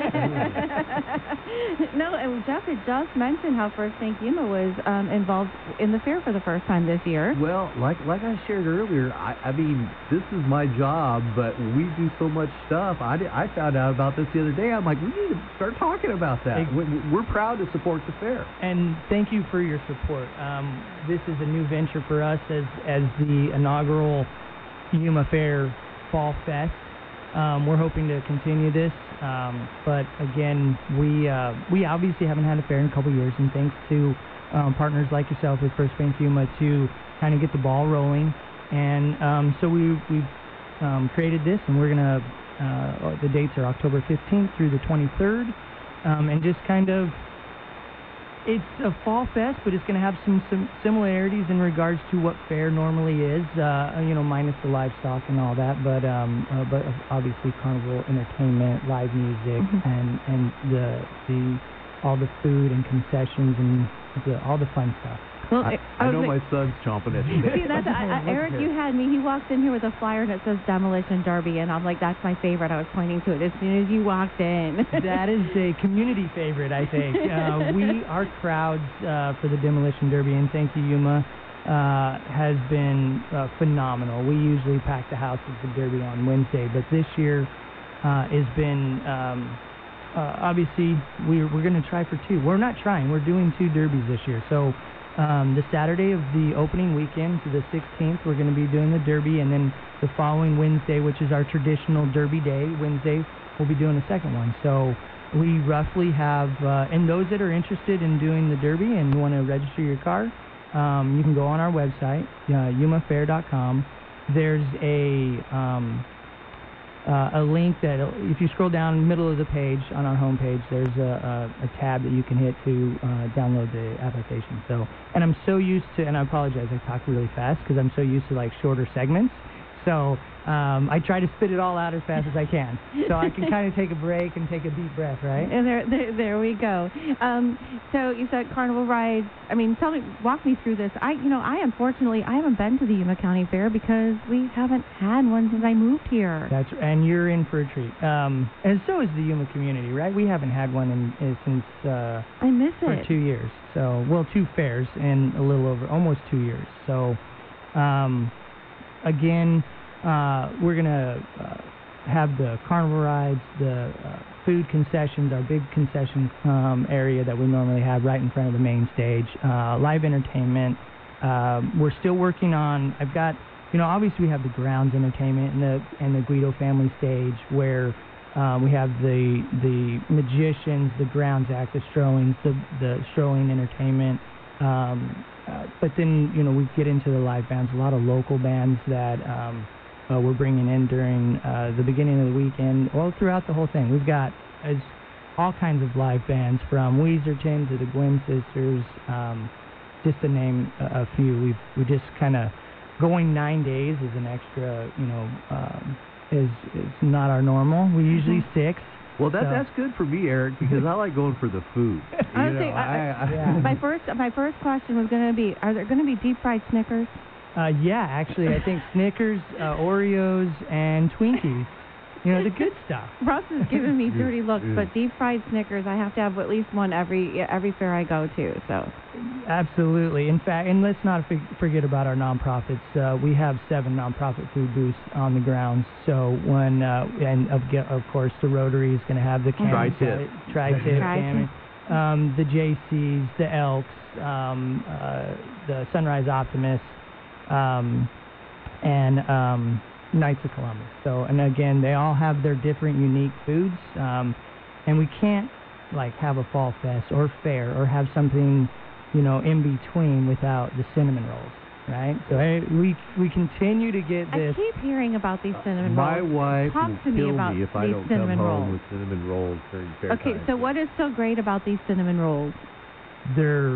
No, and Jeff had just mentioned how First Bank Yuma was involved in the fair for the first time this year. Well, like I shared earlier, I mean, this is my job, but we do so much stuff. I found out about this the other day. I'm like, we need to start talking about that. We're proud to support the fair. And thank you for your support. This is a new venture for us as the inaugural Yuma Fair Fall Fest. We're hoping to continue this, but again, we obviously haven't had a fair in a couple years, and thanks to partners like yourself with First Bank Yuma to kind of get the ball rolling. And so we've created this, and we're gonna the dates are October 15th through the 23rd, and just kind of. It's a fall fest, but it's going to have some similarities in regards to what fair normally is, minus the livestock and all that, but obviously carnival entertainment, live music, and all the food and concessions and all the fun stuff. Well, I know my son's chomping at you. See, that's, Eric, you had me. He walked in here with a flyer that says Demolition Derby, and I'm like, that's my favorite. I was pointing to it as soon as you walked in. That is a community favorite, I think. Our crowds for the Demolition Derby, and thank you, Yuma, has been phenomenal. We usually pack the house at the Derby on Wednesday, but this year has been... obviously, we're going to try for two. We're not trying. We're doing two derbies this year. So the Saturday of the opening weekend to the 16th, we're going to be doing the derby. And then the following Wednesday, which is our traditional derby day, Wednesday, we'll be doing the second one. So we roughly have, and those that are interested in doing the derby and want to register your car, you can go on our website, yumafair.com. There's a link that if you scroll down in the middle of the page on our homepage, there's a tab that you can hit to download the application. So, and I'm so used to, and I apologize, I talk really fast because I'm so used to like shorter segments. So I try to spit it all out as fast as I can, so I can kind of take a break and take a deep breath, right? And there we go. So you said carnival rides. I mean, walk me through this. I unfortunately haven't been to the Yuma County Fair because we haven't had one since I moved here. And you're in for a treat. And so is the Yuma community, right? We haven't had one since I miss for it. 2 years. So, well, 2 fairs in a little over almost 2 years. So, again. We're going to have the carnival rides, the food concessions, our big concession area that we normally have right in front of the main stage, live entertainment. We're still working on, I've got, obviously we have the grounds entertainment and the Guido family stage where we have the magicians, the grounds act, the strolling entertainment. But then, we get into the live bands, a lot of local bands that we're bringing in during the beginning of the weekend, throughout the whole thing. We've got all kinds of live bands from Weezerton to the Gwen Sisters, just to name a few. We just kind of, going 9 days is an extra, is not our normal. We usually 6. Well, that's good for me, Eric, because I like going for the food. My first question was going to be: are there going to be deep fried Snickers? Yeah, actually, I think Snickers, Oreos, and Twinkies. The good stuff. Russ is giving me dirty looks, but deep fried Snickers, I have to have at least one every fair I go to. So. Absolutely. In fact, and let's not forget about our nonprofits. We have 7 nonprofit food booths on the grounds. So when and of course the Rotary is going to have the Tri-Tip, the JCs, the Elks, the Sunrise Optimists, and Knights of Columbus. So, and again, they all have their different unique foods, and we can't have a fall fest or fair or have something, in between without the cinnamon rolls, right? So we continue to get this. I keep hearing about these cinnamon rolls. My wife Talk will to me kill about me if I these don't come cinnamon home rolls. with cinnamon rolls during fair Okay, time. so what is so great about these cinnamon rolls? They're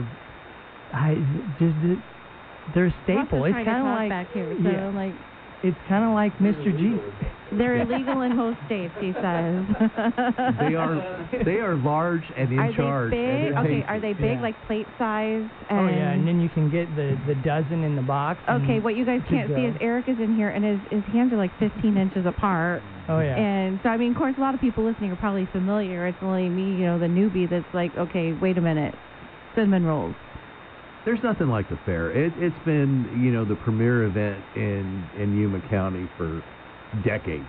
a staple. Russ is It's trying to kind of talk like back here, so it's kind of like Mr. G. They're illegal in most states, he says. They are large and in charge. Big? Okay, are they big, Yeah. like plate size? And then you can get the dozen in the box. Okay, what you guys can't see is Eric is in here, and his hands are like 15 inches apart. Oh, yeah. And so, of course, a lot of people listening are probably familiar. It's only me, the newbie, that's like, okay, wait a minute. Cinnamon rolls. There's nothing like the fair. It's been, the premier event in Yuma County for decades.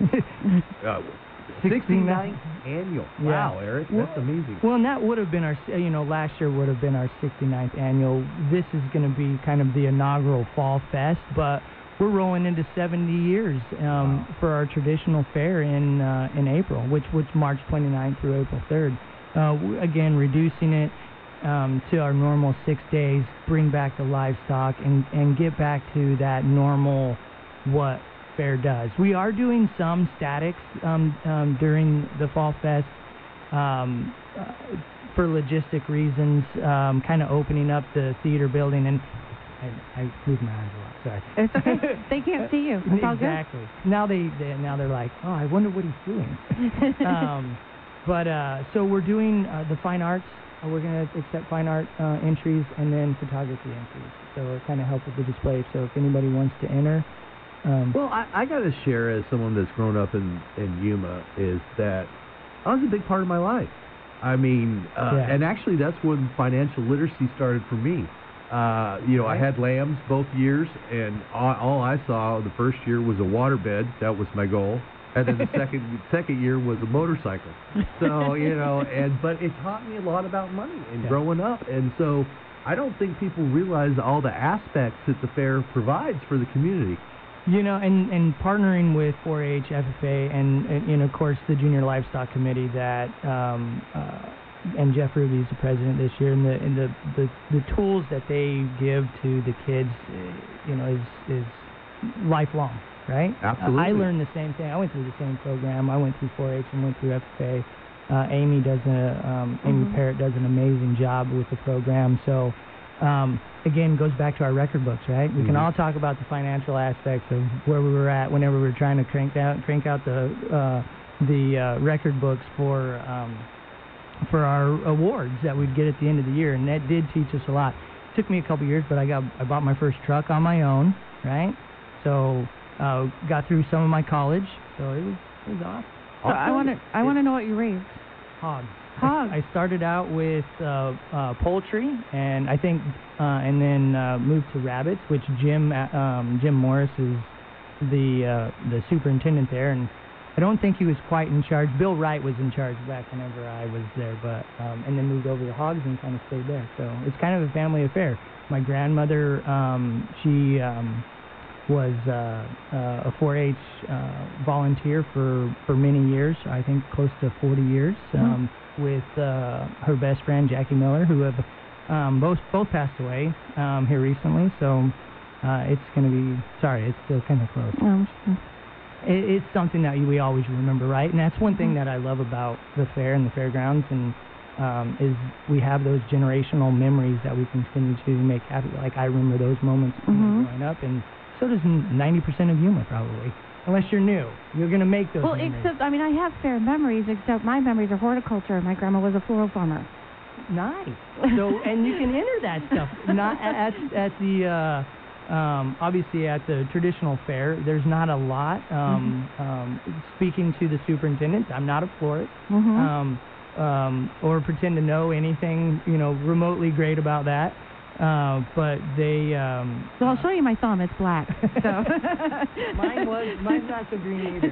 69th annual. Yeah. Wow, Eric, that's amazing. Well, and that would have been our, last year would have been our 69th annual. This is going to be kind of the inaugural Fall Fest, but we're rolling into 70 years for our traditional fair in April, which March 29th through April 3rd. Again, reducing it to our normal 6 days, bring back the livestock, and get back to that normal what fair does. We are doing some statics during the Fall Fest for logistic reasons, kind of opening up the theater building, and I moved my eyes a lot. Sorry. It's okay. They can't see you. It's all good. Exactly. Now they're like, oh, I wonder what he's doing. So we're doing the fine arts. We're going to accept fine art entries and then photography entries. So it kind of helps with the display. So if anybody wants to enter. Well, I got to share as someone that's grown up in Yuma is that I was a big part of my life. And actually that's when financial literacy started for me. I had lambs both years, and all I saw the first year was a waterbed. That was my goal. And then the second year was a motorcycle. So, but it taught me a lot about money and growing up. And so I don't think people realize all the aspects that the fair provides for the community. And partnering with 4-H, FFA, and of course the Junior Livestock Committee that, and Jeff Ruby is the president this year, and the tools that they give to the kids, is lifelong. Right? Absolutely. I learned the same thing. I went through the same program. I went through 4-H and went through FFA. Amy Parrott does an amazing job with the program. So, again, goes back to our record books, right? We can all talk about the financial aspects of where we were at whenever we were trying to crank out the record books for our awards that we'd get at the end of the year, and that did teach us a lot. It took me a couple years, but I bought my first truck on my own, right? So. Got through some of my college, so it was awesome. So I want to know what you raised. Hogs. Hogs. I started out with poultry, and I think, and then moved to rabbits, which Jim Morris is the superintendent there, and I don't think he was quite in charge. Bill Wright was in charge back whenever I was there, but and then moved over to Hogs and kind of stayed there. So it's kind of a family affair. My grandmother, she was a 4-H volunteer for many years. I think close to 40 years. With her best friend Jackie Miller, who have both passed away here recently. So it's going to be it's still kind of close. It's something that we always remember, right? And that's one thing that I love about the fair and the fairgrounds, and is we have those generational memories that we continue to make happy. Like I remember those moments growing up, and so does 90% of Yuma probably. Unless you're new, you're going to make those memories. Except, I mean, I have fair memories, except my memories are horticulture. My grandma was a floral farmer. Nice. So, and you can enter that stuff. Not at the, obviously at the traditional fair, there's not a lot. Speaking to the superintendent, I'm not a florist, or pretend to know anything, remotely great about that. But they. So I'll show you my thumb. It's black. So. Mine's not so green either.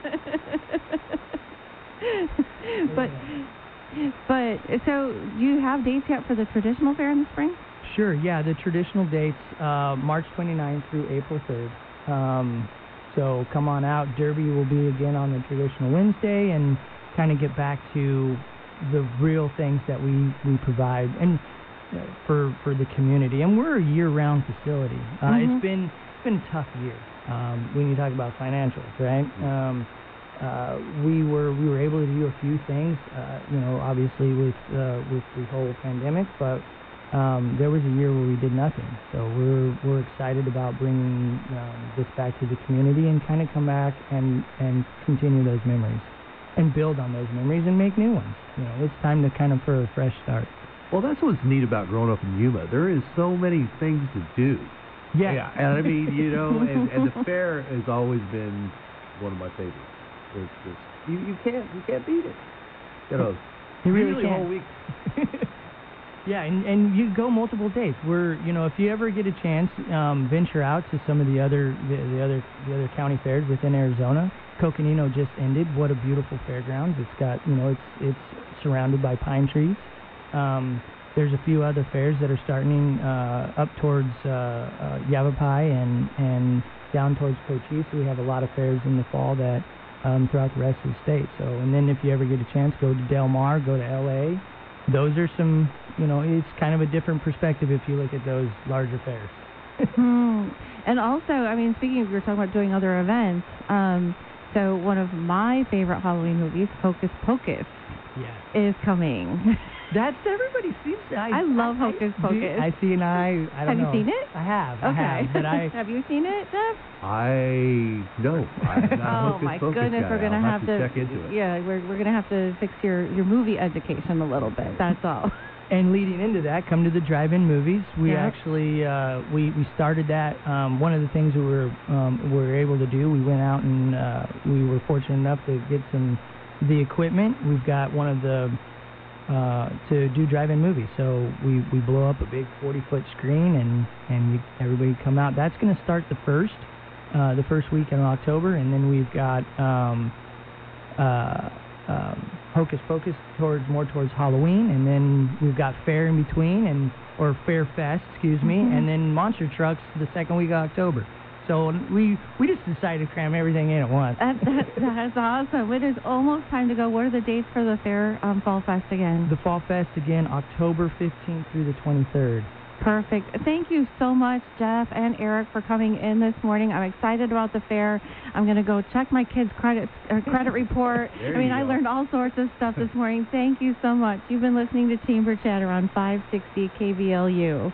But so you have dates yet for the traditional fair in the spring? Sure. Yeah, the traditional dates, March 29th through April 3rd. So come on out. Derby will be again on the traditional Wednesday, and kind of get back to the real things that we provide and. For the community, and we're a year-round facility. It's been a tough year when you talk about financials, right? We were able to do a few things, obviously with the whole pandemic, but there was a year where we did nothing. So we're excited about bringing this back to the community and kind of come back and continue those memories and build on those memories and make new ones. It's time to kind of for a fresh start. Well, that's what's neat about growing up in Yuma. There is so many things to do. Yeah. And I mean, and the fair has always been one of my favorites. It's just you can't beat it. You really usually can't. A whole week. Yeah, and you go multiple days. If you ever get a chance, venture out to some of the other county fairs within Arizona. Coconino just ended. What a beautiful fairgrounds. It's got it's surrounded by pine trees. There's a few other fairs that are starting up towards Yavapai and down towards Cochise. We have a lot of fairs in the fall that throughout the rest of the state. So, and then if you ever get a chance, go to Del Mar, go to LA. Those are some, it's kind of a different perspective if you look at those larger fairs. And also, I mean, speaking of, we were talking about doing other events. So one of my favorite Halloween movies, Hocus Pocus, is coming. That's everybody seems to. I love Hocus Pocus. I see, and I don't know. Have you seen it? I have. Okay. I have. But have you seen it, Jeff? No. I'm not oh my goodness, guy. we're gonna have to check into it. Yeah, we're gonna have to fix your movie education a little bit. That's all. And leading into that, come to the drive-in movies. We actually we started that. One of the things we were able to do, we went out and we were fortunate enough to get the equipment. We've got one of the to do drive-in movies. So we blow up a big 40-foot screen and everybody come out. That's going to start the first week in October, and then we've got Hocus Pocus more towards Halloween, and then we've got Fair in between, or Fair Fest, and then Monster Trucks the second week of October. So we just decided to cram everything in at once. That's awesome. It is almost time to go. What are the dates for the Fair Fall Fest again? The Fall Fest again, October 15th through the 23rd. Perfect. Thank you so much, Jeff and Eric, for coming in this morning. I'm excited about the fair. I'm going to go check my kids' credit report. I learned all sorts of stuff this morning. Thank you so much. You've been listening to Chamber Chatter on 560 KBLU.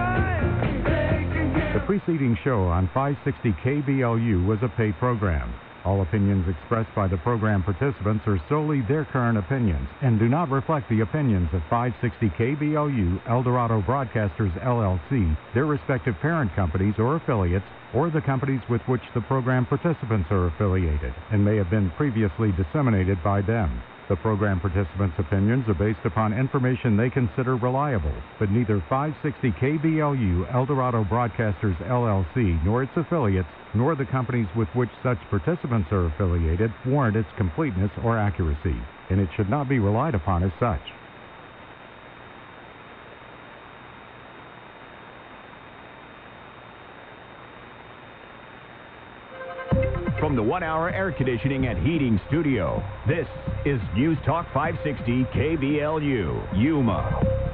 The preceding show on 560 KBLU was a paid program. All opinions expressed by the program participants are solely their current opinions and do not reflect the opinions of 560 KBLU, El Dorado Broadcasters, LLC, their respective parent companies or affiliates, or the companies with which the program participants are affiliated, and may have been previously disseminated by them. The program participants' opinions are based upon information they consider reliable, but neither 560 KBLU, El Dorado Broadcasters, LLC, nor its affiliates, nor the companies with which such participants are affiliated warrant its completeness or accuracy, and it should not be relied upon as such. From the 1-hour air conditioning and heating studio, this is News Talk 560 KBLU, Yuma.